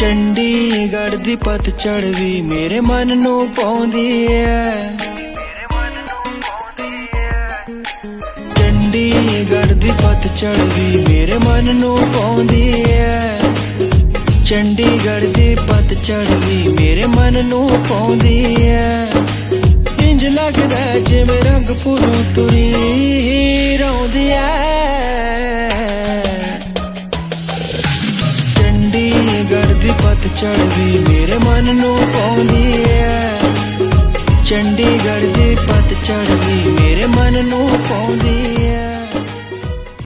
चंडीगढ़ दी पतझड़ भी मेरे मन नू पाउंदी है। चंडीगढ़ दी पतझड़ भी मेरे मन नू पाउंदी है। चंडीगढ़ दी पतझड़ भी मेरे मन नू पाउंदी है। इंज लगदा जिवें रंगपुरों तुरी रौंदी है। चंडीगढ़ दी पतझड़ भी मेरे मन नू पाउंदी है। चंडीगढ़ दी पतझड़ भी मेरे मन नू पाउंदी है।